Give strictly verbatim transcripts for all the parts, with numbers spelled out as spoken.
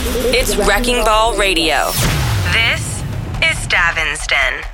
It's Wrecking Ball Radio. This is Stavin's Den.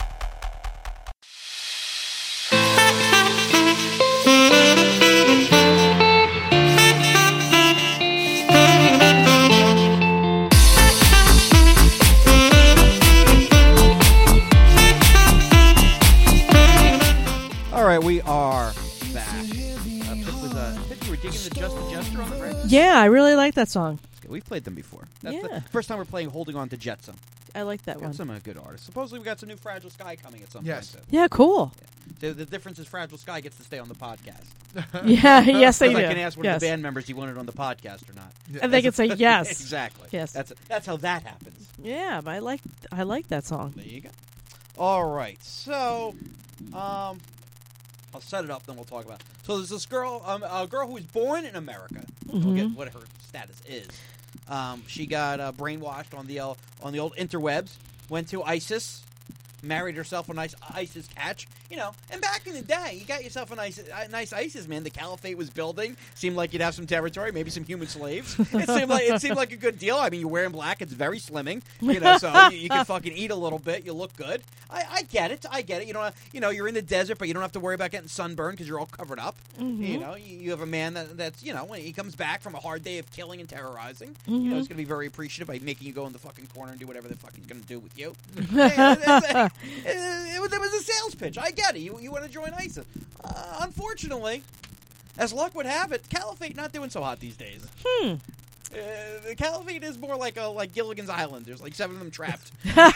All right, we are back. Uh, Pip was, uh, Pip, you were digging the Just the Jester on the break? Yeah, I really like that song. We've played them before. That's Yeah. the first time we're playing Holding On to Jetsam. I like that Got one. some uh, good artists. Supposedly we got some new Fragile Sky coming at some Yes. point. Yeah, cool. So the difference is Fragile Sky gets to stay on the podcast. Yeah, yes, they do. I can ask one yes. of the band members if he wanted on the podcast or not. And they can say yes. Exactly. Yes. That's that's how that happens. Yeah, but I like I like that song. There you go. All right. So, um, I'll set it up, then we'll talk about it. So there's this girl, um, a girl who was born in America. We'll Mm-hmm. get what her status is. Um, she got uh, brainwashed on the uh, on the old interwebs. Went to ISIS, married herself a nice ISIS catch, you know. And back in the day, you got yourself a nice, a nice ISIS man. The caliphate was building. Seemed like you'd have some territory, maybe some human slaves. It seemed like it seemed like a good deal. I mean, you're wearing black; it's very slimming, you know. So you, you can fucking eat a little bit. You look good. I, I get it. I get it. You know, you know, you're in the desert, but you don't have to worry about getting sunburned because you're all covered up. Mm-hmm. You know, you, you have a man that, that's you know, when he comes back from a hard day of killing and terrorizing, Mm-hmm. you know, he's going to be very appreciative by making you go in the fucking corner and do whatever the fuck he's going to do with you. Yeah, that's a- it, it was, it was a sales pitch. I get it. You, you want to join ISIS. Uh, unfortunately, as luck would have it, Caliphate not doing so hot these days. Hmm. Uh, the Caliphate is more like a like Gilligan's Island. There's like seven of them trapped.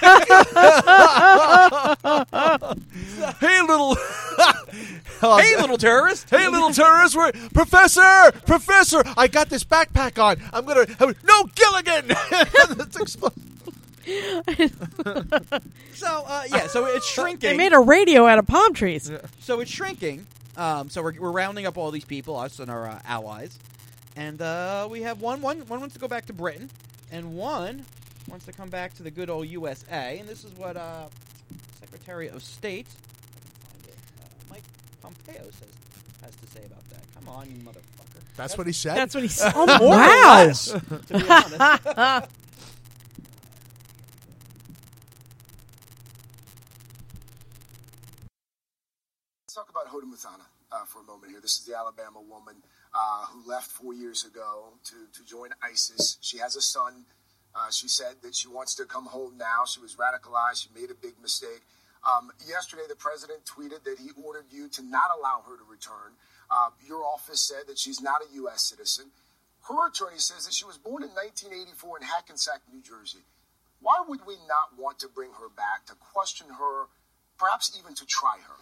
Hey, little. Hey, little terrorist! Hey, little terrorist! We're, Professor! Professor! I got this backpack on. I'm gonna. Have, no, Gilligan! That's explosive. So uh, yeah, so it's shrinking. They made a radio out of palm trees. So it's shrinking. Um, so we're, we're rounding up all these people, us and our uh, allies, and uh, we have one, one, one wants to go back to Britain, and one wants to come back to the good old U S A. And this is what uh, Secretary of State, I can find it, uh, Mike Pompeo says has to say about that. Come on, you motherfucker. That's what he said? That's what he said. Oh, More or wow. less, to be honest. Let's talk about Hoda Muthana uh, for a moment here. This is the Alabama woman uh, who left four years ago to, to join ISIS. She has a son. Uh, she said that she wants to come home now. She was radicalized. She made a big mistake. Um, yesterday, the president tweeted that he ordered you to not allow her to return. Uh, your office said that she's not a U S citizen. Her attorney says that she was born in nineteen eighty-four in Hackensack, New Jersey. Why would we not want to bring her back, to question her, perhaps even to try her?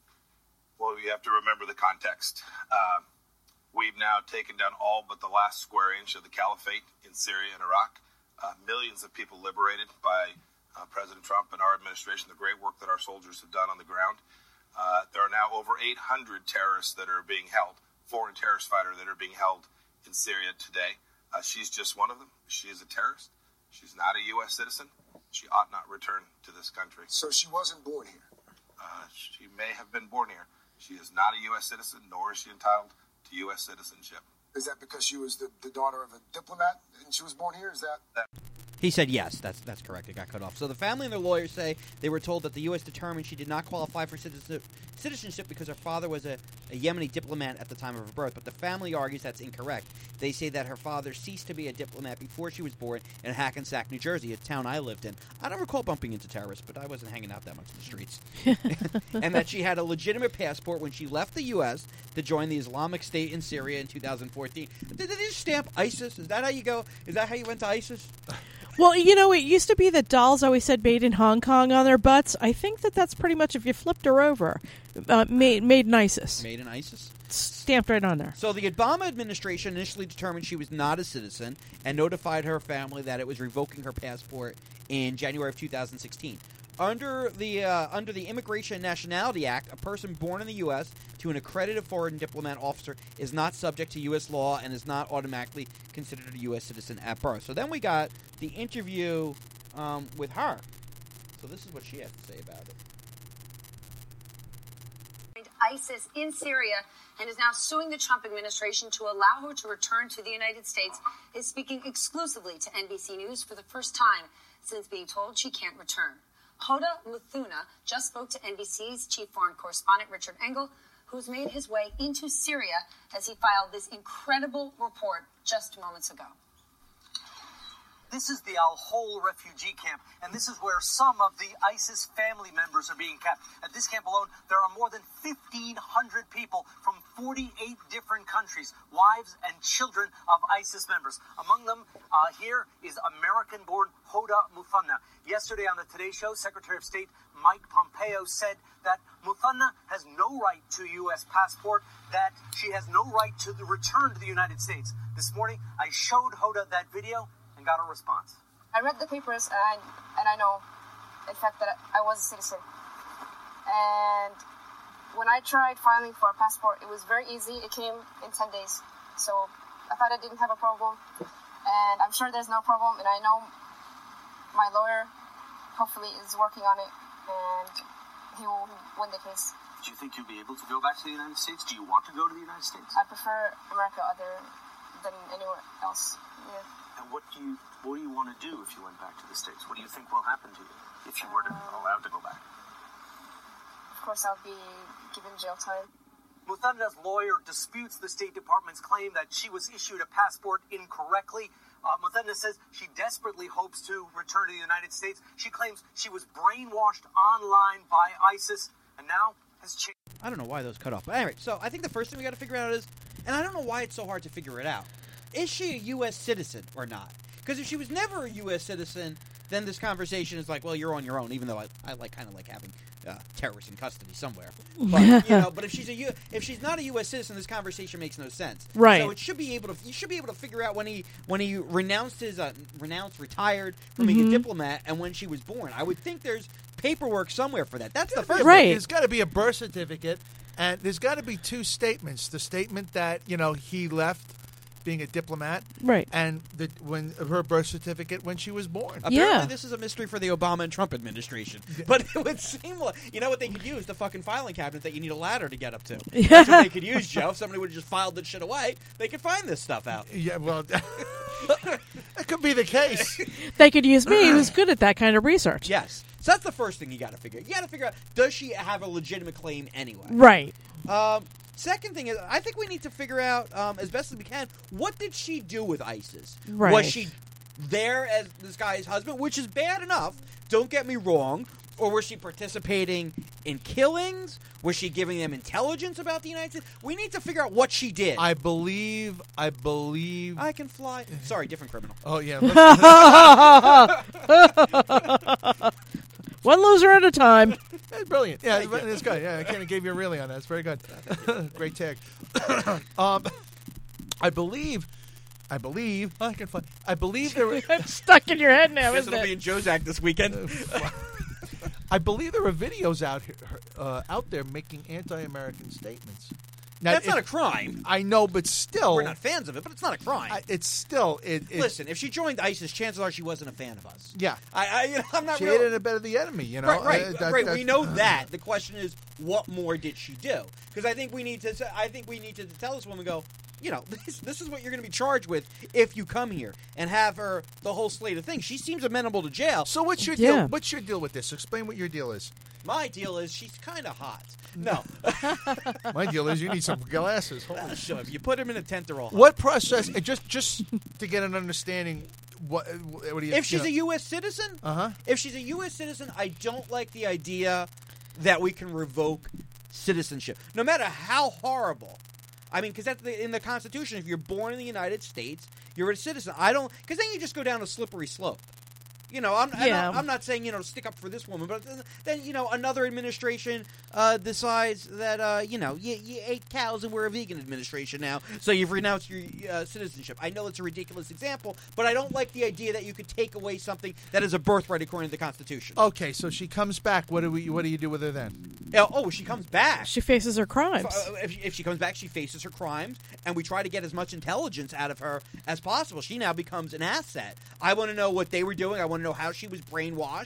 Well, you have to remember the context. Uh, we've now taken down all but the last square inch of the caliphate in Syria and Iraq. Uh, millions of people liberated by uh, President Trump and our administration, the great work that our soldiers have done on the ground. Uh, there are now over eight hundred terrorists that are being held, foreign terrorist fighters that are being held in Syria today. Uh, she's just one of them. She is a terrorist. She's not a U S citizen. She ought not return to this country. So she wasn't born here. Uh, she may have been born here. She is not a U S citizen, nor is she entitled to U S citizenship. Is that because she was the, the daughter of a diplomat and she was born here? Is that... That He said yes. That's that's correct. It got cut off. So the family and their lawyers say they were told that the U S determined she did not qualify for citizenship, citizenship because her father was a, a Yemeni diplomat at the time of her birth. But the family argues that's incorrect. They say that her father ceased to be a diplomat before she was born in Hackensack, New Jersey, a town I lived in. I don't recall bumping into terrorists, but I wasn't hanging out that much in the streets. And that she had a legitimate passport when she left the U S to join the Islamic State in Syria in two thousand fourteen. Did they just stamp ISIS? Is that how you go? Is that how you went to ISIS? Well, you know, it used to be that dolls always said made in Hong Kong on their butts. I think that that's pretty much if you flipped her over. Uh, made, made in ISIS. Made in ISIS? Stamped right on there. So the Obama administration initially determined she was not a citizen and notified her family that it was revoking her passport in January of two thousand sixteen. Under the uh, under the Immigration and Nationality Act, a person born in the U S to an accredited foreign diplomat officer is not subject to U S law and is not automatically considered a U S citizen at birth. So then we got the interview um, with her. So this is what she has to say about it. ISIS in Syria and is now suing the Trump administration to allow her to return to the United States, is speaking exclusively to N B C News for the first time since being told she can't return. Hoda Muthuna just spoke to N B C's chief foreign correspondent Richard Engel, who's made his way into Syria as he filed this incredible report just moments ago. This is the Al-Hol refugee camp, and this is where some of the ISIS family members are being kept. At this camp alone, there are more than fifteen hundred people from forty-eight different countries, wives and children of ISIS members. Among them, uh, here is American-born Hoda Muthana. Yesterday on the Today Show, Secretary of State Mike Pompeo said that Muthana has no right to a U S passport, that she has no right to the return to the United States. This morning, I showed Hoda that video and got a response. I read the papers and I, and I know, in fact, that I was a citizen. And when I tried filing for a passport, it was very easy. It came in ten days. So I thought I didn't have a problem. And I'm sure there's no problem. And I know my lawyer hopefully is working on it. And he will win the case. Do you think you'll be able to go back to the United States? Do you want to go to the United States? I prefer America other than anywhere else. Yeah. And what do you what do you want to do if you went back to the States? What do you think will happen to you if you were to, allowed to go back? Of course, I'll be given jail time. Muthana's lawyer disputes the State Department's claim that she was issued a passport incorrectly. Uh, Muthana says she desperately hopes to return to the United States. She claims she was brainwashed online by ISIS and now has changed. I don't know why those cut off. But anyway, so I think the first thing we got to figure out is, and I don't know why it's so hard to figure it out, is she a U S citizen or not? Because if she was never a U S citizen, then this conversation is like, well, you're on your own, even though I, I like kind of like having uh, terrorists in custody somewhere. But, you know, but if she's a U, if she's not a U S citizen, this conversation makes no sense. Right. So it should be able to you should be able to figure out when he when he renounced his uh, renounced retired from Mm-hmm. being a diplomat and when she was born. I would think there's paperwork somewhere for that. That's the first Right. thing. There's got to be a birth certificate, and there's got to be two statements: the statement that you know he left being a diplomat, Right. and the when her birth certificate when she was born. Apparently, Yeah. this is a mystery for the Obama and Trump administration. But it would seem like, you know what they could use? The fucking filing cabinet that you need a ladder to get up to. That's what they could use, Joe. If somebody would have just filed that shit away, they could find this stuff out. Yeah, well, that could be the case. They could use me, who's good at that kind of research. Yes. So that's the first thing you got to figure out. You got to figure out, does she have a legitimate claim anyway? Right. Um, second thing is, I think we need to figure out, um, as best as we can, what did she do with ISIS? Right. Was she there as this guy's husband, which is bad enough, don't get me wrong, or was she participating in killings? Was she giving them intelligence about the United States? We need to figure out what she did. I believe. I believe. I can fly. Sorry, different criminal. oh yeah. One loser at a time. That's brilliant. Yeah, it's, it's good. Yeah, I kind of gave you a really on that. It's very good. Great tag. um, I believe. I believe. I can find. I believe there. Were, It's stuck in your head now, Guess isn't it'll it? be in Joe's Act this weekend. I believe there are videos out here, uh, out there making anti-American statements. Now, That's if- not a crime. I know, but still, We're not fans of it, but it's not a crime. I, it's still. It, it, Listen, if she joined ISIS, chances are she wasn't a fan of us. Yeah. I, I you know, I'm not she real. aided and abetted the enemy. You know, Right, right, Uh, that- right. that- We know that. The question is, what more did she do? Because I think we need to. I think we need to tell this woman, go, you know, this, this is what you're going to be charged with if you come here, and have her the whole slate of things. She seems amenable to jail. So what's your Yeah. deal? What's your deal with this? Explain what your deal is. My deal is she's kind of hot. No, My deal is you need some glasses. Hold on. so if you put them in a tent, they're all hot. What process? uh, Just, just to get an understanding. What? What do you? If she's you a know, U S citizen, Uh-huh. If she's a U S citizen, I don't like the idea that we can revoke citizenship, no matter how horrible. I mean, because that's the, in the Constitution. If you're born in the United States, you're a citizen. I don't, because then you just go down a slippery slope. You know, I'm, Yeah. I'm, I'm not saying, you know, stick up for this woman, but then, you know, another administration uh, decides that, uh, you know, you, you ate cows and we're a vegan administration now, so you've renounced your uh, citizenship. I know it's a ridiculous example, but I don't like the idea that you could take away something that is a birthright according to the Constitution. Okay, so she comes back. What do we? What do you do with her then? Oh, oh, she comes back. She faces her crimes. Uh, If, if she comes back, she faces her crimes, and we try to get as much intelligence out of her as possible. She now becomes an asset. I want to know what they were doing. I want to know how she was brainwashed.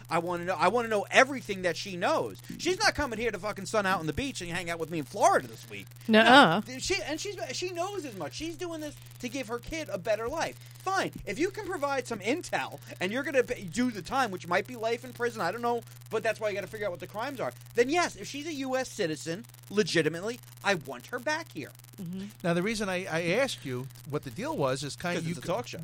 I want to know. I want to know everything that she knows. She's not coming here to fucking sun out on the beach and hang out with me in Florida this week. Nuh-uh. No, she and she's she knows as much. She's doing this to give her kid a better life. Fine, if you can provide some intel and you're going to do the time, which might be life in prison, I don't know, but that's why you got to figure out what the crimes are. Then yes, if she's a U S citizen, legitimately, I want her back here. Mm-hmm. Now, the reason I, I asked you what the deal was is kind of you it's a talk show.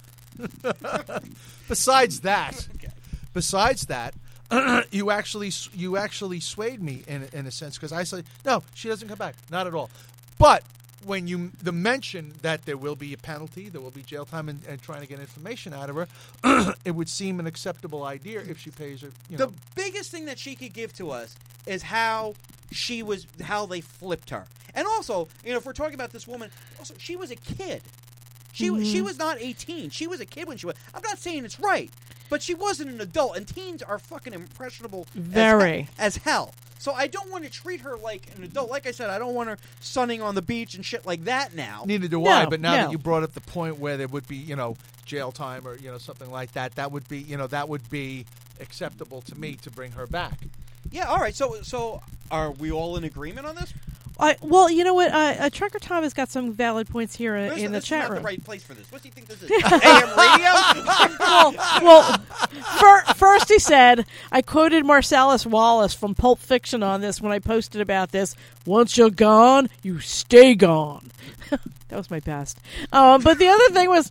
Besides that, Okay. besides that, you actually you actually swayed me in in a sense because I said no, she doesn't come back, not at all. But when you the mention that there will be a penalty, there will be jail time, and, and trying to get information out of her, it would seem an acceptable idea if she pays her. You The know, biggest thing that she could give to us is how she was, how they flipped her, and also, you know, if we're talking about this woman, also she was a kid. She Mm-hmm. she was not eighteen. She was a kid when she was. I'm not saying it's right, but she wasn't an adult, and teens are fucking impressionable Very. as, as hell. So I don't want to treat her like an adult. Like I said, I don't want her sunning on the beach and shit like that now. neither do I. No, But now no. that you brought up the point where there would be, you know, jail time or you know something like that, that would be, you know, that would be acceptable to me to bring her back. Yeah, all right. So so are we all in agreement on this? I, well, you know what? Uh, uh, Trucker Tom has got some valid points here uh, This- in the this chat is not room. the right place for this. What do you think this is? A M radio? well, well fir- first he said, I quoted Marcellus Wallace from Pulp Fiction on this when I posted about this. Once you're gone, you stay gone. That was my best. Um, but the other thing was,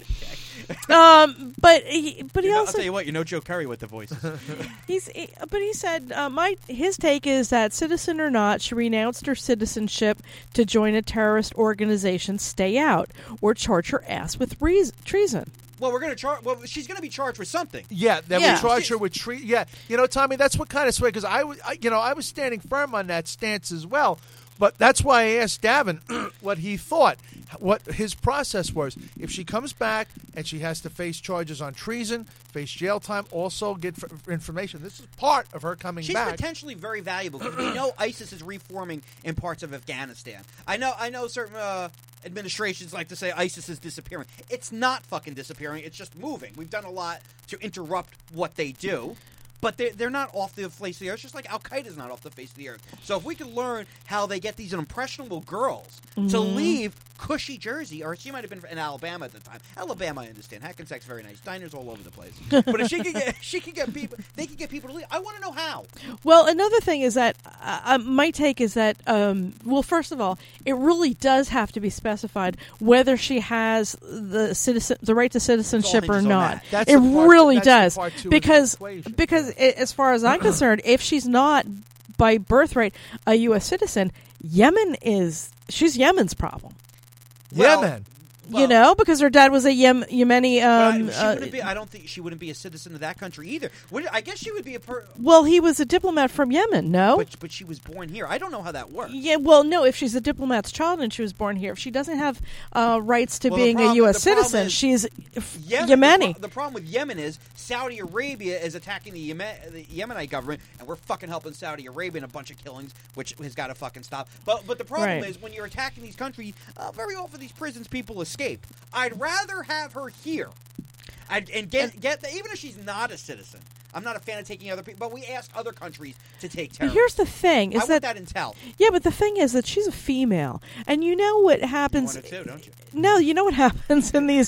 um, but he, but he You know, I'll also tell you what. You know Joe Curry with the voices. he's he, but he said uh, my his take is that citizen or not, she renounced her citizenship to join a terrorist organization, stay out, or charge her ass with reason, treason. Well, we're going to charge. Well, she's going to be charged with something. Yeah, that Yeah. would charge her with treat. Yeah, you know, Tommy, that's what kind of sway because I was, I, you know, I was standing firm on that stance as well. But that's why I asked Davin what he thought, what his process was. If she comes back and she has to face charges on treason, face jail time, also get f- information. This is part of her coming She's back. potentially very valuable because we know ISIS is reforming in parts of Afghanistan. I know. I know certain uh, administrations like to say ISIS is disappearing. It's not fucking disappearing. It's just moving. We've done a lot to interrupt what they do. But they're, they're not off the face of the earth, just like Al-Qaeda's not off the face of the earth. So if we can learn how they get these impressionable girls Mm-hmm. to leave cushy Jersey, or she might have been in Alabama at the time. Alabama, I understand. Hackensack's very nice. Diners all over the place. But if she could get, she could get people, they could get people to leave. I want to know how. Well, another thing is that uh, uh, my take is that, um, well, first of all, it really does have to be specified whether she has the citizen, the right to citizenship or hinges on not. that. That's it the part- really that's the does part two of the because equation. because i as far as I'm concerned, if she's not by birthright a U S citizen, Yemen is she's Yemen's problem. yeah, Well, man. you Well- know, because her dad was a Yem- Yemeni. But I- Um, she uh, wouldn't be, I don't think she wouldn't be a citizen of that country either. Would, I guess she would be a per, well, he was a diplomat from Yemen. No. but but she was born here. I don't know how that works. Yeah, well, no. If she's a diplomat's child and she was born here, if she doesn't have uh, rights to Well, the being problem- a U S the problem citizen, is- she's f- Yemen, Yemeni. The, pro- the problem with Yemen is Saudi Arabia is attacking the, Yemen, the Yemenite government, and we're fucking helping Saudi Arabia in a bunch of killings, which has got to fucking stop. But but the problem Right. is when you're attacking these countries, uh, very often these prisons people escape. I'd rather have her here, I'd, and get get the, even if she's not a citizen. I'm not a fan of taking other people, but we ask other countries to take But terrorists. here's the thing: is I that, want that intel. yeah, but the thing is that she's a female, and you know what You happens. want it too, don't you? No, you know what happens in these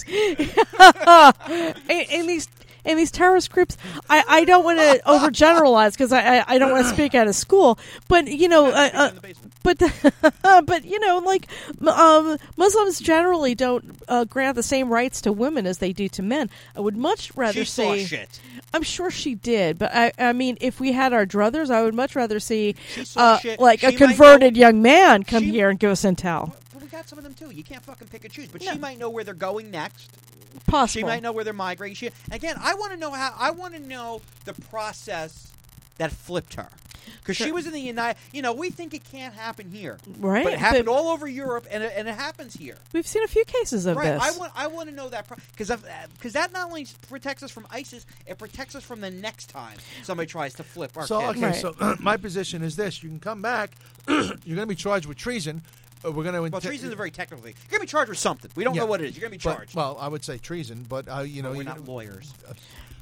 in, in these in these terrorist groups. I, I don't want to overgeneralize because I, I I don't want to speak out of school, but you know, uh, uh, in the basement. but but you know, like um, Muslims generally don't uh, grant the same rights to women as they do to men. I would much rather She saw see. shit. I'm sure she did, but I, I mean, if we had our druthers, I would much rather see She saw uh, shit. like She a might converted know- young man come she- here and give us intel. But we got some of them too. You can't fucking pick and choose. But No. she might know where they're going next. Possible. She might know where they're migrating. She, again, I want to know how. I want to know the process that flipped her. Because she Sure. was in the United. You know, we think it can't happen here, Right, But it happened but- all over Europe, and it, and it happens here. We've seen a few cases of Right. this. I want. I want to know that because because that not only protects us from ISIS, it protects us from the next time somebody tries to flip our So kids. okay, Right. so my position is this: you can come back, you're going to be charged with treason. Uh, we're going to Well, treason is very technically. You're gonna be charged with something. We don't Yeah. know what it is. You're gonna be But- charged. well, I would say treason, but uh, you know, we're you not know, lawyers.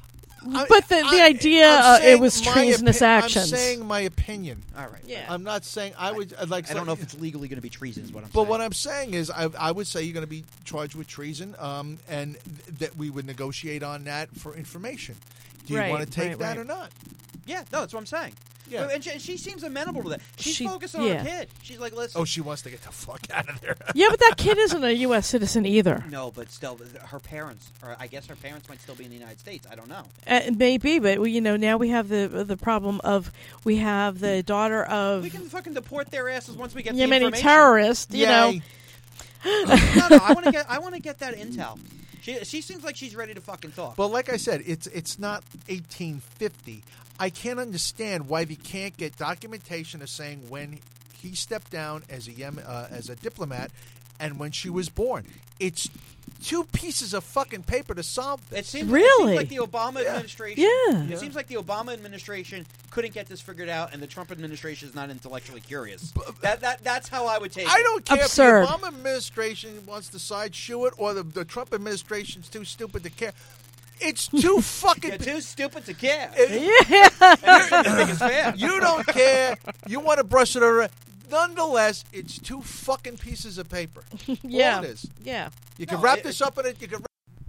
I- But the, the I- idea I'm uh, it saying was my treasonous opi- actions. I'm saying my opinion. All right. Yeah. I'm not saying I would I'd like. I don't know if it's legally going to be treason. Is what I'm But saying. what I'm saying is, I, I would say you're going to be charged with treason, um, and th- that we would negotiate on that for information. Do you Right, want to take right, that right. or not? Yeah, no, that's what I'm saying. Yeah. And she, and she seems amenable to that. She's She- focused on yeah. her kid. She's like, listen. Oh, she wants to get the fuck out of there. Yeah, but that kid isn't a U S citizen either. No, but still, her parents, or I guess her parents might still be in the United States. I don't know. Uh, maybe, but we, you know, now we have the the problem of we have the daughter of We can fucking deport their asses once we get the Yemeni information. terrorist. You know, Yay. no, no, I want to get, I want to get that intel. She, she seems like she's ready to fucking talk. But like I said, it's it's not eighteen fifty. I can't understand why we can't get documentation of saying when he stepped down as a Yemen, uh, as a diplomat and when she was born. It's two pieces of fucking paper to solve this. It seems, Really? it seems like the Obama administration. Yeah. It Yeah. seems like the Obama administration couldn't get this figured out, and the Trump administration is not intellectually curious. That that that's how I would take I it. don't care Absurd. if the Obama administration wants to sideshoe it or the, the Trump administration's too stupid to care. It's too fucking. You're too stupid to care. yeah, You're the biggest fan. You don't care. You want to brush it around. Nonetheless, it's two fucking pieces of paper. yeah, All it is. yeah. You can No, wrap it- this up in it. You can.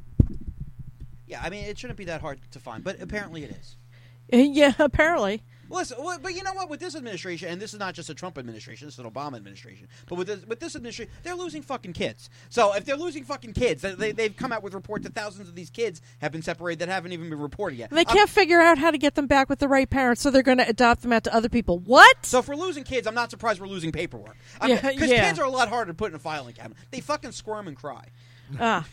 Yeah, I mean, it shouldn't be that hard to find, but apparently it is. Uh, Yeah, apparently. Listen, well, but you know what? With this administration, and this is not just a Trump administration, this is an Obama administration. But with this, with this administration, they're losing fucking kids. So if they're losing fucking kids, they, they, they've come out with reports that thousands of these kids have been separated that haven't even been reported yet. And they I'm- can't figure out how to get them back with the right parents, so they're going to adopt them out to other people. What? So if we're losing kids, I'm not surprised we're losing paperwork. Yeah, Because yeah. kids are a lot harder to put in a filing cabinet. They fucking squirm and cry. Ah,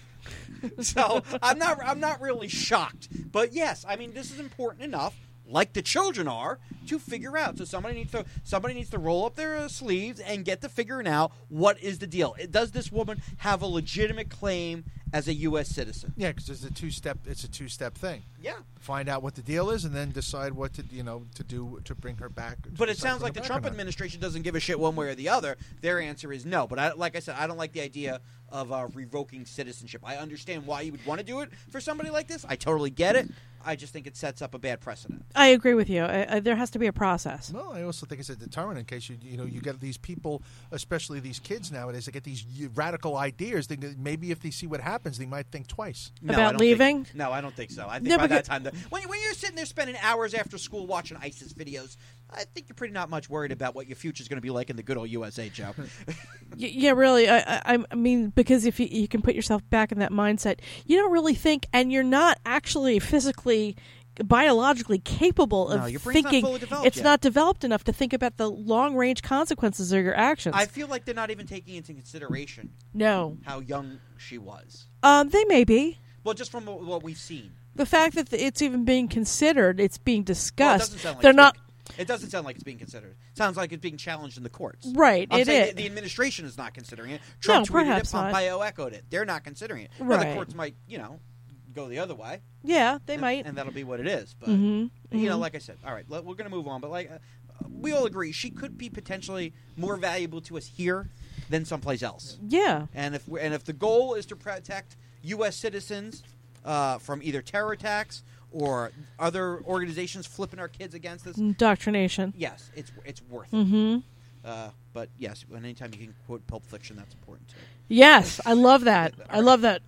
So I'm not I'm not really shocked. But yes, I mean this is important enough, like the children are, to figure out. So somebody needs to somebody needs to roll up their uh, sleeves and get to figuring out what is the deal. Does this woman have a legitimate claim as a U S citizen? Yeah, because it's a two step. It's a two step thing. Yeah. Find out what the deal is, and then decide what to you know to do to bring her back. But it decide to sounds bring like her the back Trump or not. administration doesn't give a shit one way or the other. Their answer is no. But I, like I said, I don't like the idea of uh, revoking citizenship. I understand why you would want to do it for somebody like this. I totally get it. I just think it sets up a bad precedent. I agree with you. I, I, there has to be a process. No, I also think it's a deterrent in case you you know you get these people, especially these kids nowadays, that get these radical ideas. They, maybe if they see what happens, they might think twice. No, About I don't leaving? Think, no, I don't think so. I think No, by that because- time, the, when, when you're sitting there spending hours after school watching ISIS videos, I think you're pretty not much worried about what your future's going to be like in the good old U S A, Joe. Y- yeah, really. I, I, I mean, because if you, you can put yourself back in that mindset, you don't really think, and you're not actually physically, biologically capable No, of your brain's not thinking. fully developed It's yet. not developed enough to think about the long range consequences of your actions. I feel like they're not even taking into consideration no, how young she was. um, they may be. Well, just from what what we've seen. The fact that it's even being considered, it's being Well, it discussed. doesn't sound like they're it's not. being- it doesn't sound like it's being considered. It sounds like it's being challenged in the courts. Right, I'm it saying is. The, the administration is not considering it. Trump tweeted it. perhaps not. Pompeo echoed it. They're not considering it. Now, Right. the courts might, you know, go the other way. Yeah, they and, might. and that'll be what it is. But Mhm, you know, mhm. like I said, all right, let, we're going to move on. But like, uh, we all agree, she could be potentially more valuable to us here than someplace else. Yeah. And if we're, and if the goal is to protect U S citizens uh, from either terror attacks or other organizations flipping our kids against us, Indoctrination. yes, it's it's worth it. Mm-hmm. Uh, but yes, anytime you can quote Pulp Fiction, that's important too. Yes, I love that. I love that.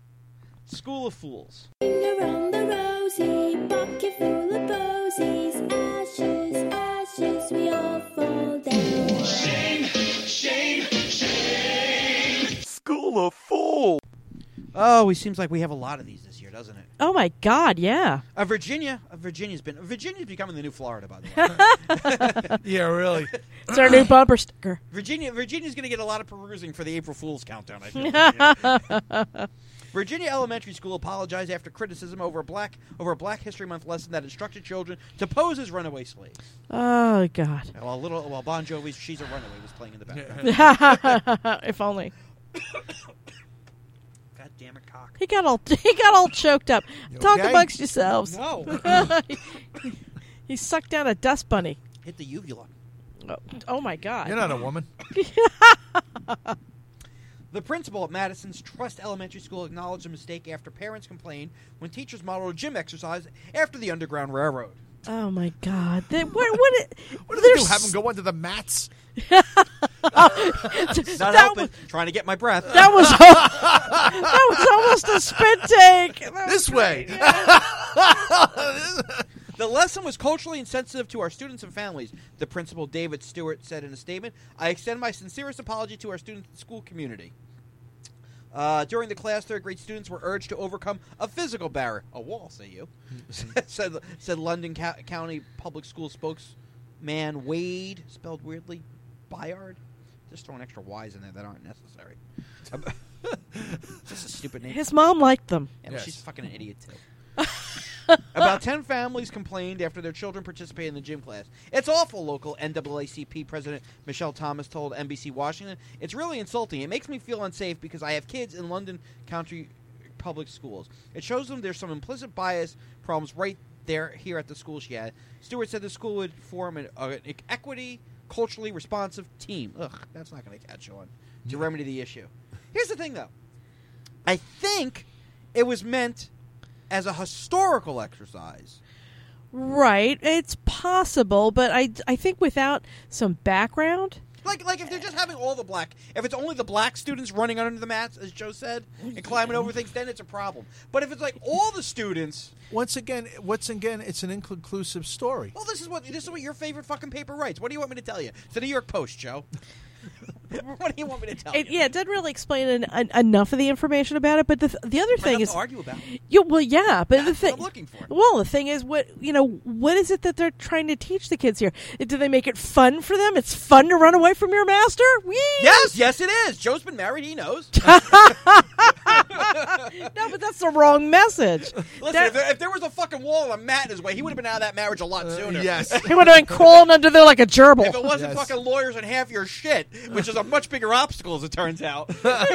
School of Fools. Around the rosy bucket full of posies, ashes, ashes, we all fall down. Shame, shame, shame. School of Fools. Oh, it seems like we have a lot of these this year, doesn't it? Oh my God, yeah. Uh, Virginia, uh, Virginia's been Virginia's becoming the new Florida, by the way. Yeah, really. It's our new bumper sticker. Virginia, Virginia's going to get a lot of perusing for the April Fool's countdown. I feel. Virginia. Virginia Elementary School apologized after criticism over a black over a Black History Month lesson that instructed children to pose as runaway slaves. Oh God. While little while Bon Jovi's "She's a Runaway" was playing in the background. If only. God damn it, cock. He got all he got all choked up. You Talk okay? amongst yourselves. No. He sucked down a dust bunny. Hit the uvula. Oh, oh my God. You're not a woman. The principal at Madison's Trust Elementary School acknowledged a mistake after parents complained when teachers modeled a gym exercise after the Underground Railroad. Oh my God! They, what? What? It, What do they do? Have them go under the mats? Not that helping. was, Trying to get my breath. that was that was almost a spit take. That This was way. great, yeah. The lesson was culturally insensitive to our students and families, the principal, David Stewart, said in a statement. I extend my sincerest apology to our student and school community. Uh, during the class, third grade students were urged to overcome a physical barrier. A wall, say you. said, said London Co- County Public School spokesman Wade, spelled weirdly, Byard. Just throwing extra Y's in there that aren't necessary. Just a stupid name. His mom liked them. Yeah, but Yes. she's fucking an idiot, too. About ten families complained after their children participated in the gym class. It's awful, local N double A C P President Michelle Thomas told N B C Washington. It's really insulting. It makes me feel unsafe because I have kids in London County Public Schools. It shows them there's some implicit bias problems right there here at the school she had. Stewart said the school would form an, uh, an equity, culturally responsive team. Ugh, that's not going to catch on. To remedy the issue. Here's the thing, though. I think it was meant as a historical exercise. Right. It's possible, but I, I think without some background. Like, like if they're just having all the black, if it's only the black students running under the mats, as Joe said, and climbing over things, then it's a problem. But if it's like all the students, Once again, once again, it's an inconclusive story. well, this is what this is what your favorite fucking paper writes. What do you want me to tell you? It's the New York Post, Joe. What do you want me to tell It, you? yeah, it doesn't really explain en- en- enough of the information about it. But the th- the other Enough thing to is, argue about. you, well, yeah, but the That's what thing I'm looking for. Well, the thing is, what you know, what is it that they're trying to teach the kids here? Do they make it fun for them? It's fun to run away from your master. Whee! Yes, yes, it is. Joe's been married. He knows. No, but that's the wrong message. Listen, That- if there, if there was a fucking wall and a mat in his way, he would have been out of that marriage a lot Uh, sooner. Yes. He would have been crawling under there like a gerbil. If it wasn't Yes. fucking lawyers and half your shit, which is a much bigger obstacle, as it turns out.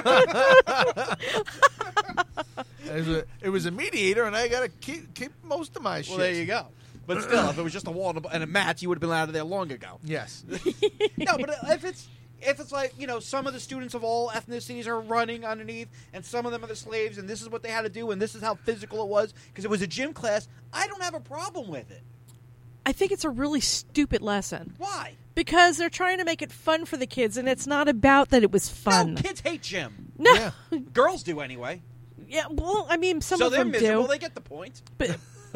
It was a, it was a mediator, and I got to keep keep most of my shit. Well, there you go. But still, if it was just a wall and a, and a mat, you would have been out of there long ago. Yes. No, but if it's if it's like, you know, some of the students of all ethnicities are running underneath, and some of them are the slaves, and this is what they had to do, and this is how physical it was, because it was a gym class, I don't have a problem with it. I think it's a really stupid lesson Why? because they're trying to make it fun for the kids, and it's not about that it was fun. No, kids hate gym. No, Yeah. Girls do anyway. yeah. Well, I mean, some so of they're them miserable. do, They get the point. but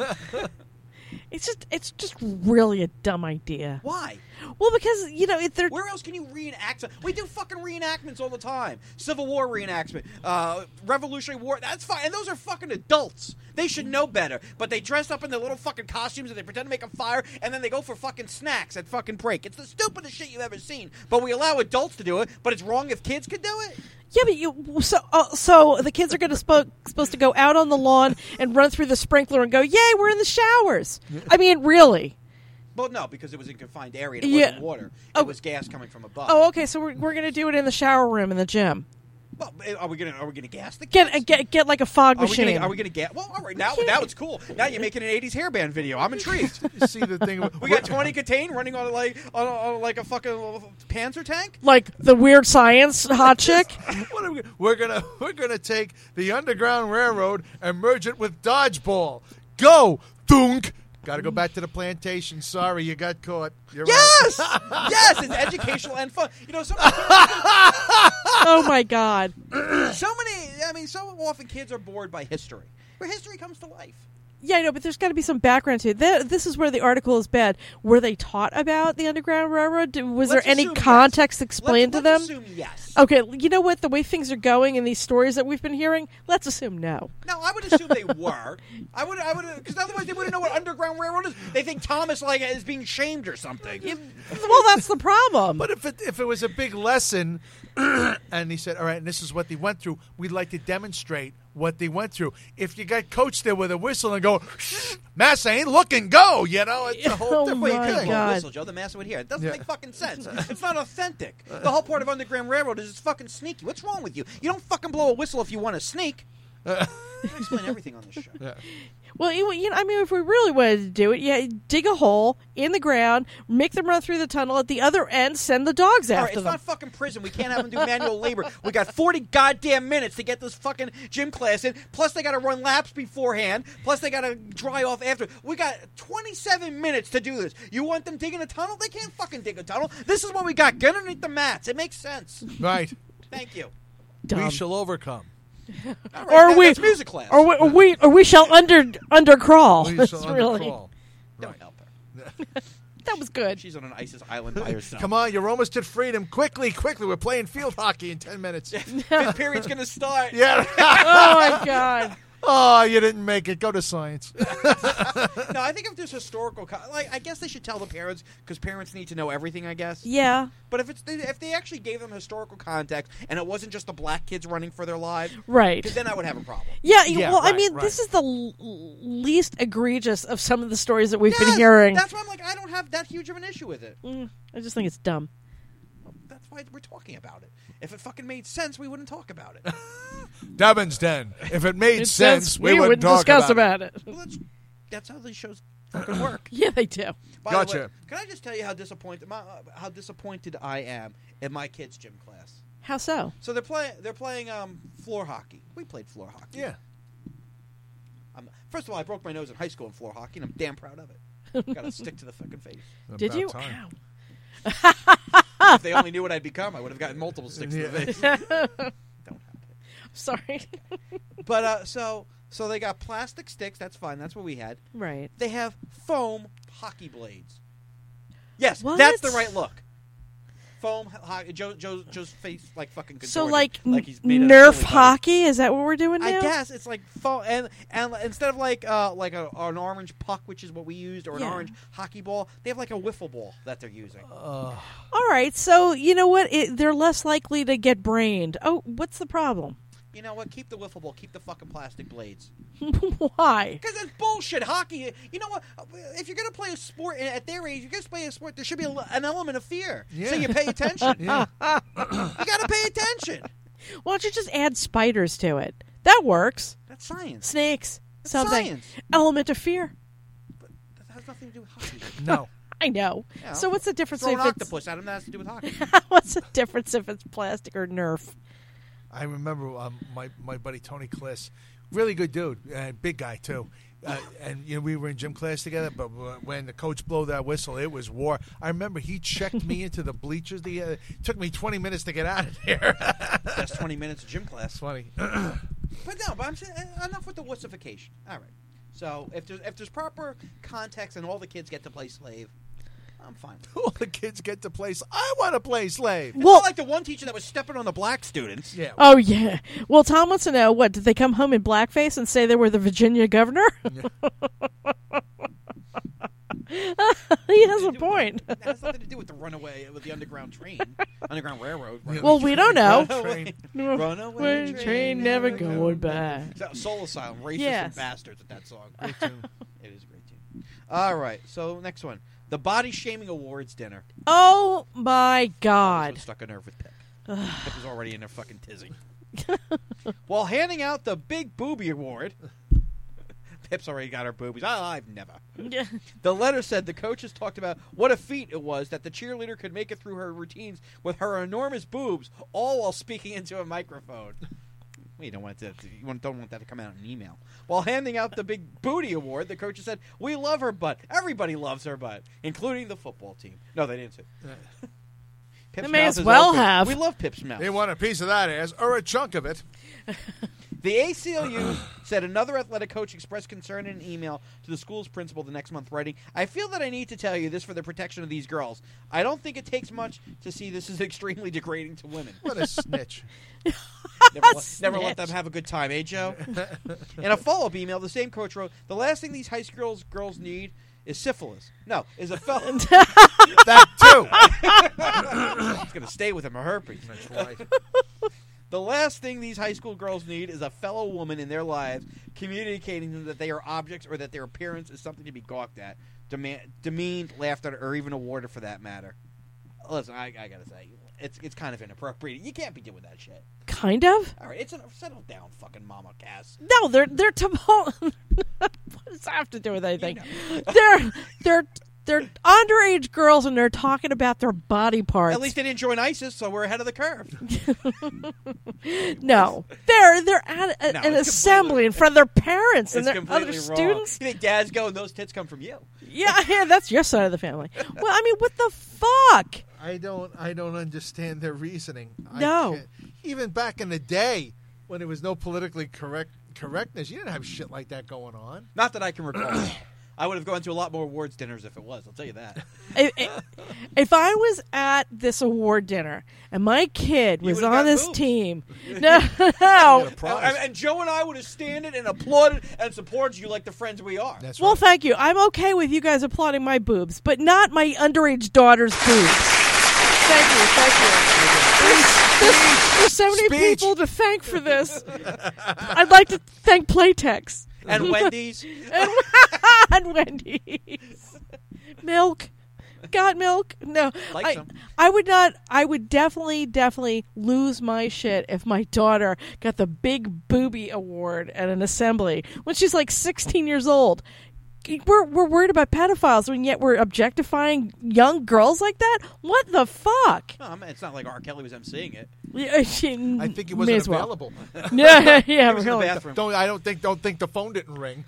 it's just it's just really a dumb idea. Why? Well, because you know if they're Where else can you reenact? some- We do fucking reenactments all the time. Civil War reenactment, uh, Revolutionary War. That's fine, and those are fucking adults. They should know better. But they dress up in their little fucking costumes and they pretend to make a fire, and then they go for fucking snacks at fucking break. It's the stupidest shit you've ever seen. But we allow adults to do it. But it's wrong if kids could do it. yeah, but you so uh, so the kids are going to spo- supposed to go out on the lawn and run through the sprinkler and go, "Yay, we're in the showers." I mean, really? Well, no, because it was in confined area. And it Yeah. wasn't water. It Oh. was gas coming from above. Oh, okay. So we're we're going to do it in the shower room in the gym. Well, are we gonna are we gonna gas the kids? Get get get like a fog Are we, machine. gonna, are we gonna get? Well, all right. Now, now it's cool. Now you're making an eighties hairband video. I'm intrigued. You see the thing. We got Tony Katane running on like on, on like a fucking Panzer tank. like the weird science hot chick? What are we, we're gonna we're gonna take the Underground Railroad and merge it with dodgeball. Go, thunk. Got to go back to the plantation. Sorry, you got caught. You're Yes, right. yes, it's educational and fun. You know, so, Oh my god. so many. I mean, so often kids are bored by history, where history comes to life. Yeah, I know, but there's got to be some background to it. Th- This is where the article is bad. Were they taught about the Underground Railroad? Did- Was Let's there any assume yes. context explained let's, to let's them? Assume yes. Okay, you know what? The way things are going in these stories that we've been hearing, let's assume no. No, I would assume they were. I would, I would, because otherwise they wouldn't know what Underground Railroad is. They think Thomas like is being shamed or something. Well, that's the problem. But if it if it was a big lesson, and he said, "All right, and this is what they went through," we'd like to demonstrate what they went through. If you got coached there with a whistle and go, "Shh, Massa ain't looking, go," you know, it's a whole Oh different Well, you my could thing. blow a God. whistle, Joe. The master would hear it. It doesn't Yeah. make fucking sense. It's not authentic. The whole part of Underground Railroad is it's fucking sneaky. What's wrong with you? You don't fucking blow a whistle if you want to sneak. explain everything on this show. Yeah. Well, you, you know, I mean, if we really wanted to do it, yeah, dig a hole in the ground, make them run through the tunnel at the other end, send the dogs All right, after it's them. not fucking prison. We can't have them do manual labor. We got forty goddamn minutes to get this fucking gym class in. Plus, they got to run laps beforehand. Plus, they got to dry off after. We got twenty-seven minutes to do this. You want them digging a tunnel? They can't fucking dig a tunnel. This is what we got. Get underneath the mats. It makes sense. Right. Thank you. Dumb. We shall overcome. All right, Or that- we, that's music class. or we, or we, or we shall under undercrawl. We It's shall really undercrawl. Don't Right. help her. that was good. She's on an ISIS island by herself. Come on, you're almost at freedom. Quickly, quickly. We're playing field hockey in ten minutes. Fifth period's going to start. Yeah. Oh my god. Oh, you didn't make it. Go to science. No, I think if there's historical, co- like I guess they should tell the parents because parents need to know everything. I guess. Yeah. But if it's if they actually gave them historical context and it wasn't just the black kids running for their lives, Right. then I would have a problem. Yeah, Yeah, well, I right, mean, right. this is the l- least egregious of some of the stories that we've Yes, been hearing. That's why I'm like, I don't have that huge of an issue with it. Mm, I just think it's dumb. That's why we're talking about it. If it fucking made sense, we wouldn't talk about it. Devin's Den. If it made It sense, says we, we wouldn't would talk discuss about, about it. Well, that's, that's how these shows fucking work. Yeah, they do. By Gotcha. the way, can I just tell you how disappointed my, uh, how disappointed I am in my kids' gym class? How so? So they're playing they're playing um, floor hockey. We played floor hockey. Yeah. Um, first of all, I broke my nose in high school in floor hockey, and I'm damn proud of it. Got to stick to the fucking face. Did About you? time. Ow. If they only knew what I'd become, I would have gotten multiple sticks to the face. Don't have it. Sorry. But uh, so so they got plastic sticks. That's fine. That's what we had. Right. They have foam hockey blades. Yes, What? that's the right look. Foam hockey. Joe, Joe, Joe's face like fucking contorted. So, like, like he's made of Nerf silly putty. hockey? Is that what we're doing now? I guess it's like foam, and and instead of like uh like a, an orange puck, which is what we used, or an Yeah. orange hockey ball, they have like a wiffle ball that they're using. All right. So, you know what? It, they're less likely to get brained. Oh, what's the problem? You know what? Keep the wiffle ball. Keep the fucking plastic blades. Why? Because that's bullshit. Hockey. You know what? If you're gonna play a sport at their age, you're gonna play a sport. There should be a, an element of fear, so Yeah. you pay attention. Yeah. You gotta pay attention. Why don't you just add spiders to it? That works. That's science. Snakes. That's something. science. Element of fear. That has nothing to do with hockey. No. I know. Yeah. So what's the difference Throw if an it's octopus at him. That has to do with hockey. what's the difference if it's plastic or Nerf? I remember um, my my buddy Tony Kliss, really good dude, uh, big guy too. Uh, and you know we were in gym class together, but when the coach blew that whistle, it was war. I remember he checked me into the bleachers. The uh, took me twenty minutes to get out of there. That's twenty minutes of gym class. Funny. But no, but I'm saying uh, enough with the wussification. All right. So if there's if there's proper context and all the kids get to play slave, I'm fine. All the kids get to play. I want to play slave. It's Well- not like the one teacher that was stepping on the black students. Yeah. Oh yeah. Well, Tom wants to know what did they come home in blackface and say they were the Virginia governor? He has a point. That has nothing to do with the runaway with the underground train, underground railroad. Well, we don't know. Runaway, Train. runaway Train, train, train never going back. Is that Soul Asylum, racist Yes. and bastards at that song. Great tune. It is a great tune. All right, so next one, the Body Shaming Awards dinner. Oh my This God. one stuck a nerve with Pip. Pip was already in there fucking tizzy. While handing out the Big Booby Award, Pip's already got her boobies. Oh, I've never. Yeah. The letter said the coaches talked about what a feat it was that the cheerleader could make it through her routines with her enormous boobs, all while speaking into a microphone. We don't want that. To, you don't want that to come out in an email. While handing out the Big Booty Award, the coaches said, "We love her butt. Everybody loves her butt, including the football team." No, they didn't say. Pip's They may mouth as is well open. have. We love Pip's mouth. They want a piece of that ass or a chunk of it. The A C L U said another athletic coach expressed concern in an email to the school's principal the next month, writing, "I feel that I need to tell you this for the protection of these girls. I don't think it takes much to see this is extremely degrading to women." What a snitch. Never, let, never let Snitch. them have a good time, eh, Joe? In a follow-up email, the same coach wrote, "The last thing these high school girls need is syphilis. No, is a fellow." That too. It's going to stay with him, a herpes. That's right. The last thing these high school girls need is a fellow woman in their lives communicating to them that they are objects or that their appearance is something to be gawked at, demand, demeaned, laughed at, or even awarded for that matter. Listen, I, I got to say, it's it's kind of inappropriate. You can't be doing that shit. Kind of. All right, it's an, settle down, fucking Mama Cass. No, they're they're Timon. What does that have to do with anything? You know. they're they're they're underage girls, and they're talking about their body parts. At least they didn't join ISIS, so we're ahead of the curve. No, they're they're at a, No, an it's assembly in front of their parents and It's their other completely wrong. students. You think dads go and those tits come from you? Yeah, yeah, that's your side of the family. Well, I mean, what the fuck? I don't. I don't understand their reasoning. No. I can't- even back in the day when there was no politically correct correctness, you didn't have shit like that going on. Not that I can recall. I would have gone to a lot more awards dinners if it was. I'll tell you that. If, if I was at this award dinner and my kid You was would've on gotten this boobs. team, no, no. And, and Joe and I would have standed and applauded and supported you like the friends we are. That's Well, thank you. I'm okay with you guys applauding my boobs, but not my underage daughter's boobs. Thank you, thank you. There's, there's, there's so many Speech. people to thank for this. I'd like to thank Playtex. And Wendy's. and, and Wendy's. Milk. Got milk? No. Like I, some. I would not, I would definitely, definitely lose my shit if my daughter got the Big Booby Award at an assembly when she's like sixteen years old. We're we're worried about pedophiles, and yet we're objectifying young girls like that? What the fuck? No, I mean, it's not like R. Kelly was emceeing it. Yeah, she, I think it may wasn't as well. available. Yeah, yeah, He was in the really. bathroom. Don't I don't think don't think the phone didn't ring.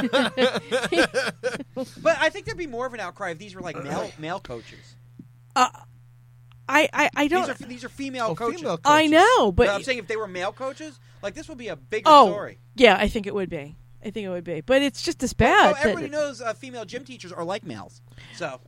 But I think there'd be more of an outcry if these were like male male coaches. Uh, I, I, I don't. These are these are female Oh, coaches. female I coaches. know, but But I'm saying if they were male coaches, like this would be a bigger oh, story. yeah, I think it would be. I think it would be, but it's just as Oh, bad. everybody that- knows uh, female gym teachers are like males. So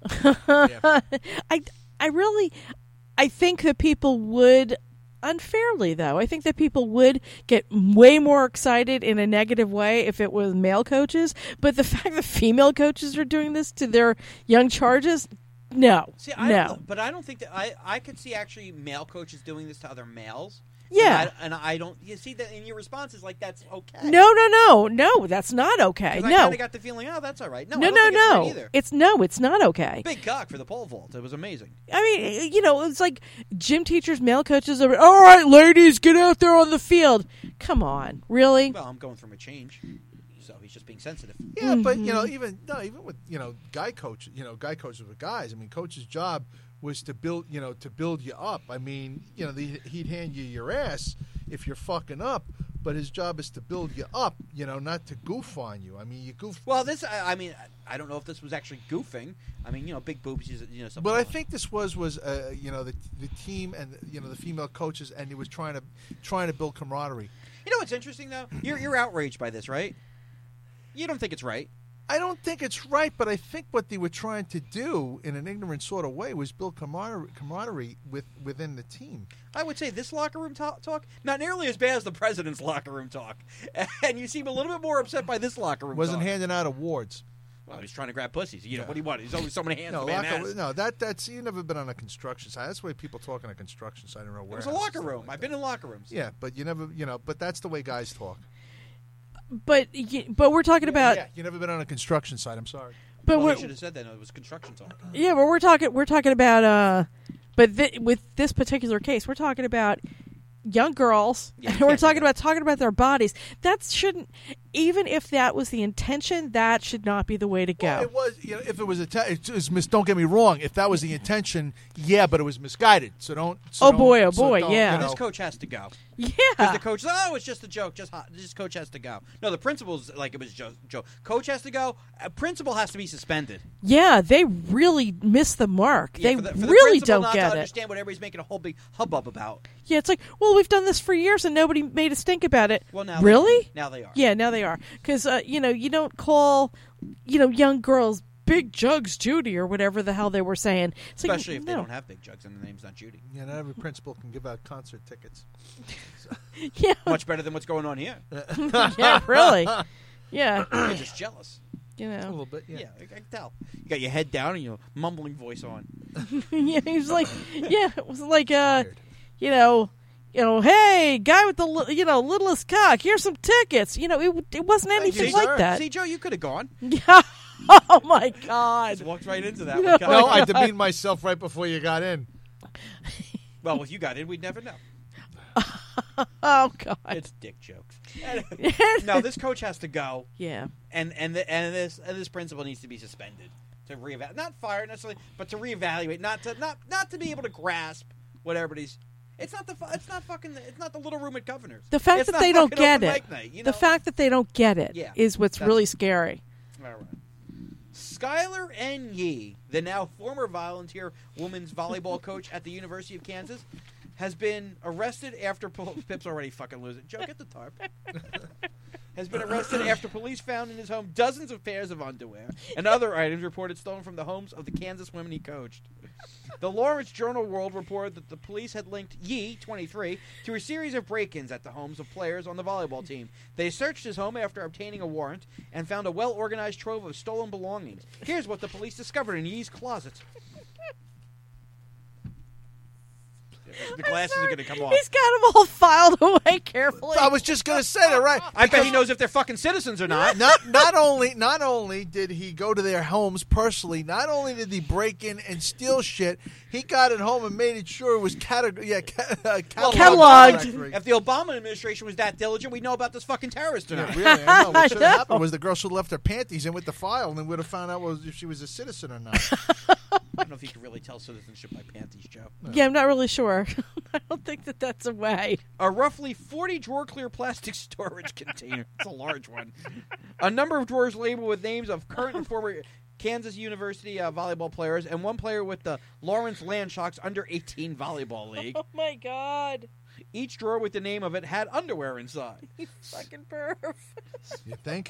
I, I really, I think that people would, unfairly though, I think that people would get way more excited in a negative way if it was male coaches. But the fact that female coaches are doing this to their young charges, no, see, I no. don't, but I don't think that I I could see actually male coaches doing this to other males. Yeah. and I, and I don't. You see that in your response is like that's okay. No, no, no, no. That's not okay. 'Cause I No, kind of got the feeling, oh, that's all right. No, no, I don't no, think it's right no. either. It's no, it's not okay. Big cock for the pole vault. It was amazing. I mean, you know, it's like gym teachers, male coaches are, all right, ladies, get out there on the field. Come on, really? Well, I'm going through a change, so he's just being sensitive. Yeah, but you Mm-hmm. know, even no, even with you know, guy coach, you know, guy coaches with guys. I mean, coach's job was to build, you know, to build you up. I mean, you know, the, he'd hand you your ass if you're fucking up, but his job is to build you up, you know, not to goof on you. I mean, you goof. Well, this, I, I mean, I don't know if this was actually goofing. I mean, you know, big boobs, is, you know, something. But I like- think this was was uh, you know the the team and you know the female coaches, and he was trying to trying to build camaraderie. You know what's interesting though? You're you're outraged by this, right? You don't think it's right. I don't think it's right, but I think what they were trying to do in an ignorant sort of way was build camaraderie, camaraderie with within the team. I would say this locker room talk, talk not nearly as bad as the president's locker room talk, and you seem a little bit more upset by this locker room. Wasn't talk. handing out awards. Well, he's trying to grab pussies. You know Yeah. what do you want? He's always so many hands. No, the man locker, has. no, that that's you've never been on a construction site. That's the way people talk on a construction site. I don't know It where. was a locker room. I've been in locker rooms. Yeah, but you never, you know, but that's the way guys talk. But y- but we're talking about yeah, you never been on a construction site. I'm sorry. but Well, we're, you should have said that. No, it was construction talk. yeah, but we're talking we're talking about uh, but th- with this particular case, we're talking about young girls, Yeah, and you we're can't do talking that. about talking about their bodies. That shouldn't, even if that was the intention, that should not be the way to go. Well, it was, you know, if it was a, te- it was mis- don't get me wrong. If that was the intention, yeah, but it was misguided. So don't. So Oh, don't- boy, oh, so boy, don't, yeah. you know. This coach has to go. Because yeah, the coach, oh, it's just a joke. Just hot. This coach has to go. No, the principal's like it was just a joke. Coach has to go. A principal has to be suspended. yeah, they really miss the mark. Yeah, they for the, for the really principal don't not get to it. understand what everybody's making a whole big hubbub about. Yeah, it's like, well, we've done this for years and nobody made a stink about it. Well, now really? They, now they are. Yeah, now they are. Because, uh, you know, you don't call, you know, young girls Big Jugs Judy or whatever the hell they were saying. It's like, Especially if they no. don't have big jugs and the name's not Judy. Yeah, not every principal can give out concert tickets. Yeah, Much better than what's going on here. yeah, really. Yeah, You're just jealous. you A know. little bit, yeah. Yeah, I can tell. You got your head down and your mumbling voice on. Yeah, he was like, yeah, it was like, uh, Tired. you know, you know, hey, guy with the, li- you know, littlest cock, here's some tickets. You know, it, it wasn't Thank anything you, like sir. that. See, Joe, you could have gone. Yeah. Oh, my God. Just walked right into that. No. one. No, I God. demeaned myself right before you got in. Well, if you got in, we'd never know. Oh God. It's dick jokes. No, this coach has to go. Yeah. And and the, and this and this principal needs to be suspended to reevaluate, not fired necessarily, but to reevaluate, not to not not to be able to grasp what everybody's. It's not the fu- it's not fucking it's not the little room at Governor's. The fact It's that not they don't fucking get open it. mic night, you The know? fact that they don't get it Yeah, is what's that's- really scary. All right. Skylar N. Yee, the now former volunteer women's volleyball coach at the University of Kansas, has been arrested after pol- Pip's already fucking losing. Joe, get the tarp. Has been arrested after police found in his home dozens of pairs of underwear and other items reported stolen from the homes of the Kansas women he coached. The Lawrence Journal World reported that the police had linked Yee, twenty-three, to a series of break-ins at the homes of players on the volleyball team. They searched his home after obtaining a warrant and found a well-organized trove of stolen belongings. Here's what the police discovered in Yee's closet. The glasses are going to come off. He's got them all filed away carefully. I was just going to say that, right? I bet he knows if they're fucking citizens or not. Not not only not only did he go to their homes personally, not only did he break in and steal shit, he got it home and made it sure it was categ- yeah, ca- uh, Well, Cataloged. correctly. If the Obama administration was that diligent, we'd know about this fucking terrorist or Yeah, not. really, I know. What should I have know. happened was the girl should have left her panties in with the file, and then would have found out was if she was a citizen or not. I don't know if you can really tell citizenship by panties, Joe. Yeah, I'm not really sure. I don't think that that's a way. A roughly forty drawer clear plastic storage container. It's a large one. A number of drawers labeled with names of current and former Kansas University uh, volleyball players, and one player with the Lawrence Landsharks under eighteen volleyball league. Oh my God. Each drawer with the name of it had underwear inside. Fucking perv. You think?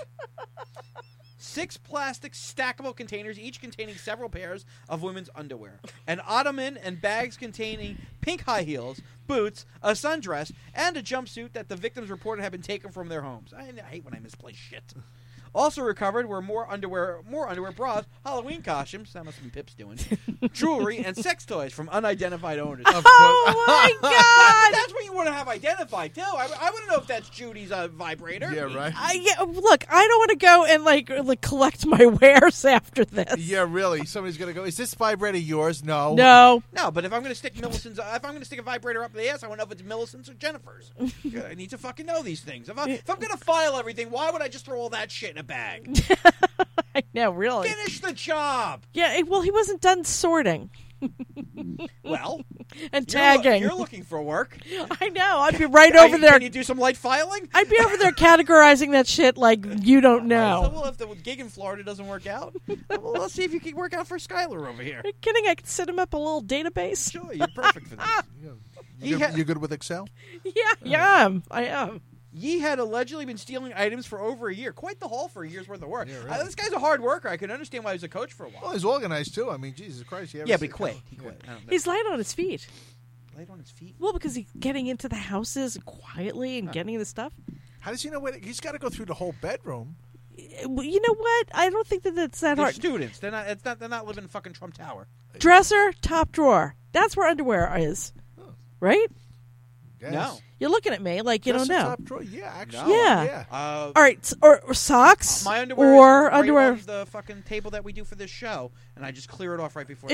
Six plastic stackable containers, each containing several pairs of women's underwear. An ottoman and bags containing pink high heels, boots, a sundress, and a jumpsuit that the victims reported had been taken from their homes. I, I hate when I misplace shit. Also recovered were more underwear, more underwear, bras, Halloween costumes, that must have been Pip's doing, jewelry, and sex toys from unidentified owners. Of course. Oh my God. That's what you want to have identified, too. I, I want to know if that's Judy's uh, vibrator. Yeah, right. I, yeah, look, I don't want to go and like, like collect my wares after this. Yeah, really. Somebody's gonna go. Is this vibrator yours? No. No. No, but if I'm going to stick Millicent's, uh, if I'm going to stick a vibrator up the ass, I want to know if it's Millicent's or Jennifer's. Yeah, I need to fucking know these things. If, I, if I'm going to file everything, why would I just throw all that shit in a bag? I know, really. Finish the job. Yeah, it- well, he wasn't done sorting Well, and you're, loo- tagging. you're looking for work. I know. I'd be right Are over you- there. Can you do some light filing? I'd be over there categorizing that shit like you don't So, know. well, if the gig in Florida doesn't work out, well, let's see if you can work out for Skylar over here. Are you kidding? I could set him up a little database. Sure, you're perfect for this. You, He good, ha- you good with Excel? Yeah, yeah, I'm. I am. Yee had allegedly been stealing items for over a year. Quite the haul for a year's worth of work. Yeah, really. Uh, this guy's a hard worker. I can understand why he was a coach for a while. Well, he's organized too. I mean, Jesus Christ. You ever yeah, but see- he quit. He quit. I don't know. He's light on his feet. Light on his feet. Well, because he's getting into the houses quietly and getting the stuff. How does he know where? He's got to go through the whole bedroom. Well, you know what? I don't think that that's that They're hard. students. They're not. It's not. They're not living in fucking Trump Tower. Dresser, top drawer. That's where underwear is, right? Yes. No. You're looking at me like you Dresser, don't know. Top drawer? Yeah, actually. No. Yeah. yeah. Uh, All right, s- or, or socks, my underwear or is right underwear. on the fucking table that we do for this show, and I just clear it off right before. Ew!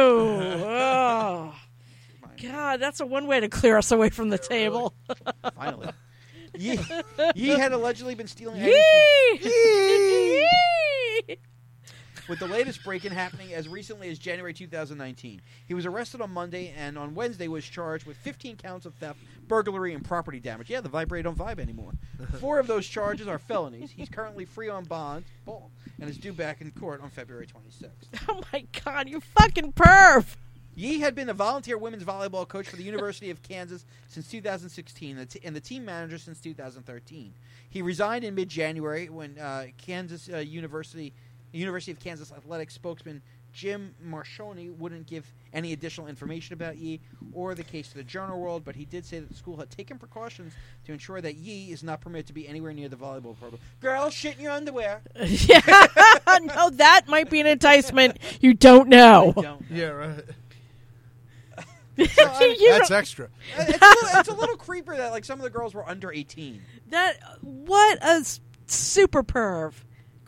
Oh. God, that's a one way to clear us away from the table. Finally. Yee, Yee had allegedly been stealing items from- Yee! Yee! with the latest break-in happening as recently as January two thousand nineteen. He was arrested on Monday and on Wednesday was charged with fifteen counts of theft, burglary, and property damage. Yeah, the vibrate don't vibe anymore. Four of those charges are felonies. He's currently free on bond ball, and is due back in court on February twenty-sixth. Oh my God, you fucking perv! Yee had been a volunteer women's volleyball coach for the University of Kansas since two thousand sixteen and the, t- and the team manager since two thousand thirteen. He resigned in mid-January when uh, Kansas uh, University University of Kansas athletic spokesman Jim Marshoni wouldn't give any additional information about Yee or the case to the Journal World, but he did say that the school had taken precautions to ensure that Yee is not permitted to be anywhere near the volleyball program. Girl, shit in your underwear. Yeah, no, that might be an enticement. You don't know. I don't. Yeah, right. You That's don't- extra. It's a, little, it's a little creeper that like some of the girls were under eighteen. that what a s- super perv.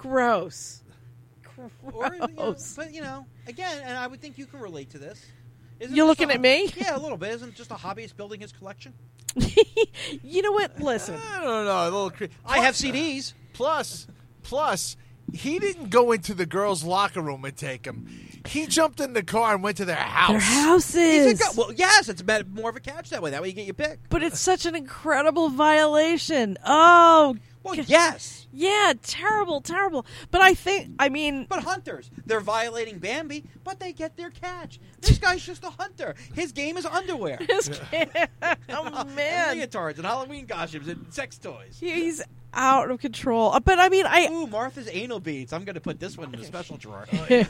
Gross. Or, you know, Gross. but you know, again, and I would think you can relate to this. Isn't You're it just looking a- at me? Yeah, a little bit. Isn't it just a hobbyist building his collection? You know what? Listen. I don't know. A little. Cre- I have C Ds. Plus, plus, he didn't go into the girls' locker room and take them. He jumped in the car and went to their house. Their houses. He's a go- well, yes, it's better, more of a catch that way. That way you get your pick. But it's such an incredible violation. Oh, Well, yes. yeah, terrible, terrible. But I think, I mean, But hunters, they're violating Bambi, but they get their catch. This guy's just a hunter. His game is underwear. this kid, oh And man, leotards and Halloween costumes and sex toys. he's out of control. Uh, But I mean, I, Ooh, Martha's anal beads. I'm going to put this one in the special drawer.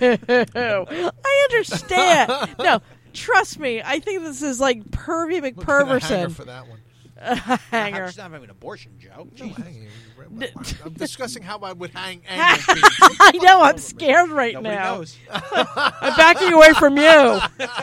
I understand. No, trust me. I think this is like Pervy Look at a hanger McPerverson. for that one. Hanger. She's not having an abortion, Joe. No, Jeez. hanging. I'm discussing how I would hang anal beads. I know. I'm scared right Nobody now. knows. I'm backing away from you.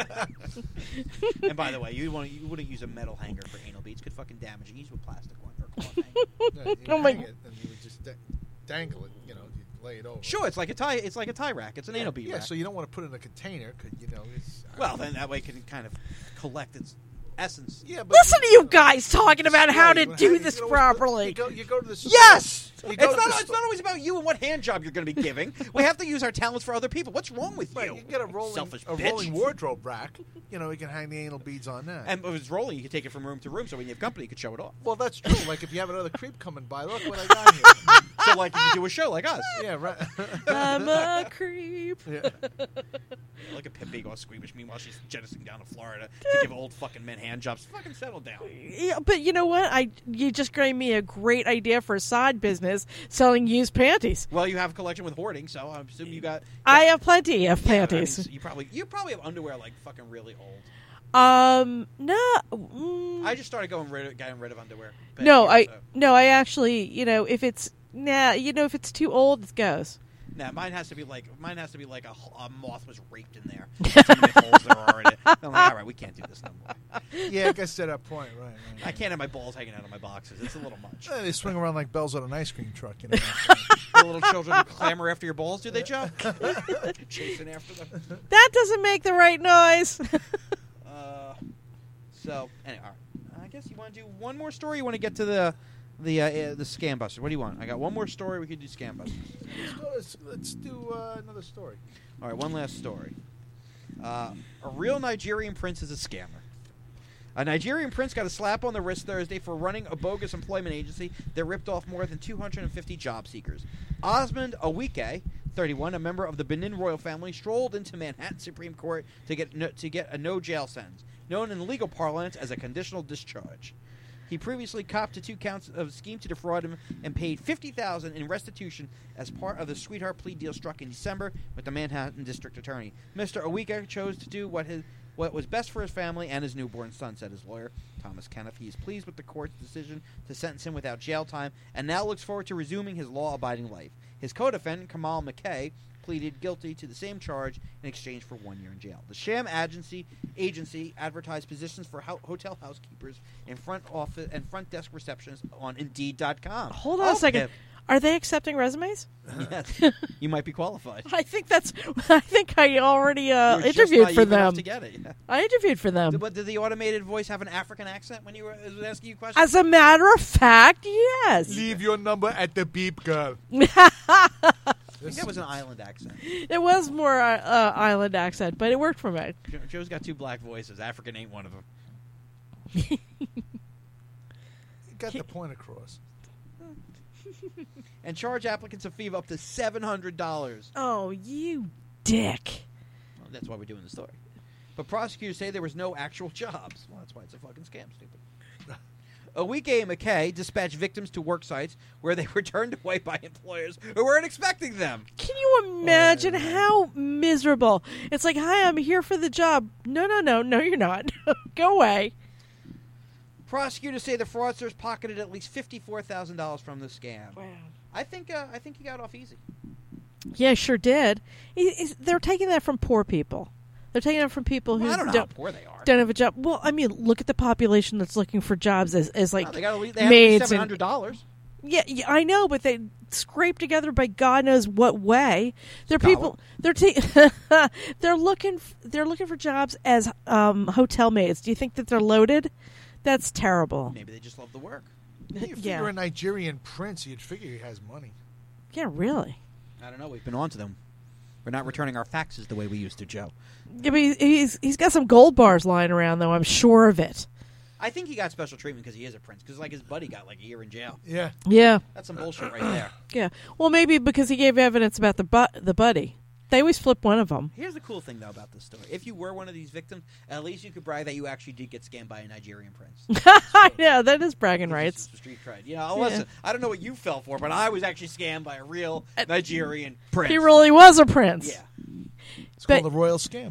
And by the way, you want you wouldn't use a metal hanger for anal beads. Could fucking damage it. Use a plastic one or a cloth hanger. Yeah, you Oh my- hang it and you would just da- dangle it. You know, you lay it over. Sure, it's like a tie. It's like a tie rack. It's an anal bead Yeah, rack. so you don't want to put it in a container because you know it's. well, then that way it can kind of collect its essence. Yeah, but Listen to you guys talking about how to Display. You do hang- this you always put- properly. You go, you go to the store. Yes. You It's go to not. the It's store. not always about you and what hand job you're going to be giving. We have to use our talents for other people. What's wrong with Right, you? you can get a rolling, Selfish a bitch. rolling wardrobe rack. You know, you can hang the anal beads on that. And if it's rolling, you can take it from room to room. So when you have company, you can show it off. well, that's true. Like if you have another creep coming by, look what I got here. So like if you do a show like us, Yeah, right. I'm a creep. Yeah. like a pimp being all squeamish. Meanwhile, she's jettisoning down to Florida to give old fucking men hand jobs. Fucking settle down. Yeah, but you know what? I you just gave me a great idea for a side business selling used panties. Well, you have a collection with hoarding, so I assume you got. I have plenty of Yeah, I mean, panties. so you probably you probably have underwear like fucking really old. Um, no, mm, I just started going rid of, getting rid of underwear. no, Here, I so. no, I actually, you know, if it's nah, you know, if it's too old, it goes. Nah, mine has to be like mine has to be like a, a moth was raped in there. Too many holes there are in it. I'm like, all right, we can't do this no more. Yeah, I guess to that point, right? right. I can't have my balls hanging out of my boxes. It's a little much. Eh, They swing around like bells on an ice cream truck. You know. The little children clamor after your balls, do they, Joe? Chasing after them. That doesn't make the right noise. Uh, so, anyway, all right. I guess you want to do one more story. You want to get to the the uh, uh, the scam busters. What do you want? I got one more story. We could do scam busters. let's, go, let's, let's do uh, another story. All right, one last story. Uh, a real Nigerian prince is a scammer. A Nigerian prince got a slap on the wrist Thursday for running a bogus employment agency that ripped off more than two hundred fifty job seekers. Osmond Awike, thirty-one, a member of the Benin royal family, strolled into Manhattan Supreme Court to get no, to get a no-jail sentence, known in legal parlance as a conditional discharge. He previously copped to two counts of scheme to defraud him and paid fifty thousand dollars in restitution as part of the sweetheart plea deal struck in December with the Manhattan District Attorney. Mister Awike chose to do what his what was best for his family and his newborn son, said his lawyer, Thomas Kenneth. He is pleased with the court's decision to sentence him without jail time and now looks forward to resuming his law-abiding life. His co-defendant, Kamal McKay, pleaded guilty to the same charge in exchange for one year in jail. The sham agency agency advertised positions for ho- hotel housekeepers and front office and front desk receptionists on Indeed dot com. Hold on a second. Are they accepting resumes? Yes, you might be qualified. I think that's. I think I already uh, You were just interviewed for naive enough them. to get it. I interviewed for them. But did the automated voice have an African accent when you were was asking you questions? As a matter of fact, yes. Leave your number at the beep, girl. I think that was an island accent. It was more uh, uh, island accent, but it worked for me. Jo- Joe's got two black voices. African ain't one of them. You got the point across. And charge applicants a fee of up to seven hundred dollars. Oh, you dick. Well, that's why we're doing the story. But prosecutors say there was no actual jobs. Well, that's why it's a fucking scam, stupid. Awike and McKay dispatched victims to work sites where they were turned away by employers who weren't expecting them. Can you imagine how miserable? It's like, hi, I'm here for the job. No, no, no, no, you're not. Go away. Prosecutors say the fraudsters pocketed at least fifty-four thousand dollars from the scam. Wow. I think uh, I think he got off easy. Yeah, sure did. He- he's- They're taking that from poor people. They're taking it from people who Well, I don't know how poor they are. don't have a job. Well, I mean, look at the population that's looking for jobs as, as like No, they got they have maids seven and hundred dollars. Yeah, yeah, I know, but they scrape together by God knows what way. They're Scotland. people. They're ta- they're looking. f- They're looking for jobs as um, hotel maids. Do you think that they're loaded? That's terrible. Maybe they just love the work. You figure Yeah. a Nigerian prince, you'd figure he has money. Yeah, really. I don't know. We've been on to them. We're not returning our faxes the way we used to, Joe. Yeah, but he's, he's he's got some gold bars lying around, though. I'm sure of it. I think he got special treatment because he is a prince. Because like his buddy got like a year in jail. Yeah. Yeah, That's some bullshit right there. yeah. Well, maybe because he gave evidence about the bu- the buddy. They always flip one of them. Here's the cool thing though about this story: if you were one of these victims, at least you could brag that you actually did get scammed by a Nigerian prince. I know that is bragging rights. It's street cred. You know, listen, I don't know what you fell for, but I was actually scammed by a real Nigerian prince. He really was a prince. Yeah. It's But- called the royal scam.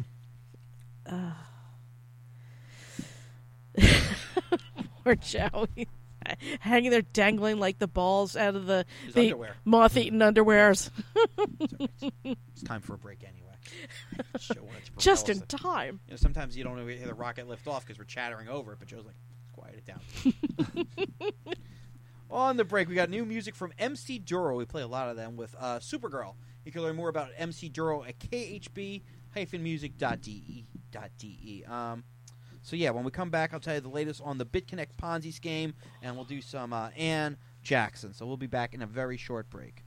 Poor Joe. Hanging there dangling like the balls out of the, His the underwear. moth-eaten underwears. It's time for a break anyway. Show wanted to Just propel in us. time. You know, sometimes you don't hear the rocket lift off because we're chattering over it, but Joe's like, quiet it down. On the break, we got new music from M C Duro. We play a lot of them with uh, Supergirl. You can learn more about M C Duro at k h b dash music dot d e. Um, so, yeah, when we come back, I'll tell you the latest on the BitConnect Ponzi scheme, and we'll do some uh, Ann Jackson. So we'll be back in a very short break.